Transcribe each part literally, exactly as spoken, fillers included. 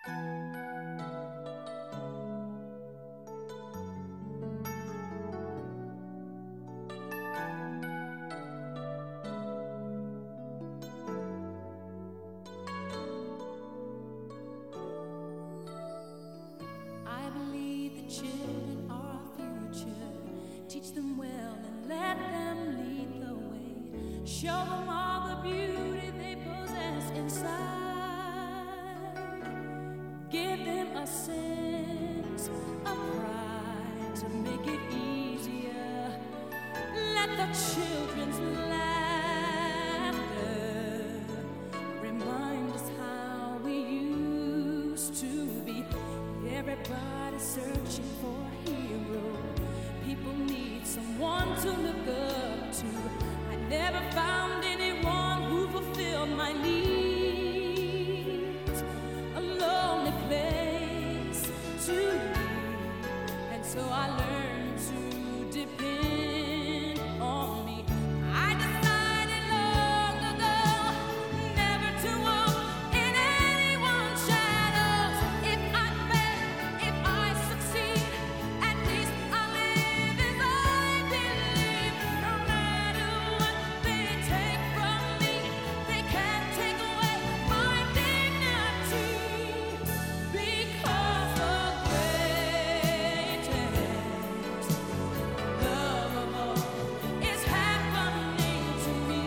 I believe the children are our future. Teach them well and let them lead the way. Show them all the beauty they possess inside. Give them a sense of pride to make it easier. Let the children's laughter remind us how we used to be. Everybody's searching for a hero. People need someone to look up to. I never found anyone who fulfilled my needs. A lonely place to be, and so I learned to depend on me. I decided long ago never to walk in anyone's shadows. If I fail, if I succeed, at least I'll live as I believe. No matter what they take from me, they can't take away my dignity. Because the greatest love of all is happening to me.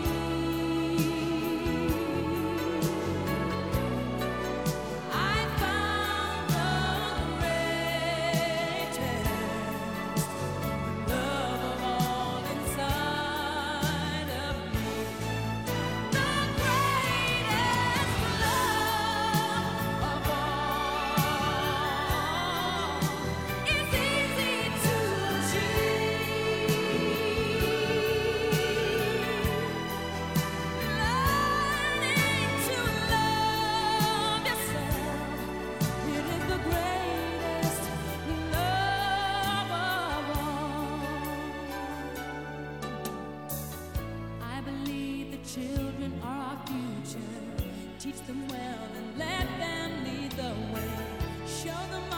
I found the greatest love of all inside of me. The greatest love of all is easy to achieve. Learning to love yourself, it is the greatest love of all. I believe the children are our future. Teach them well and let them lead the way. Show them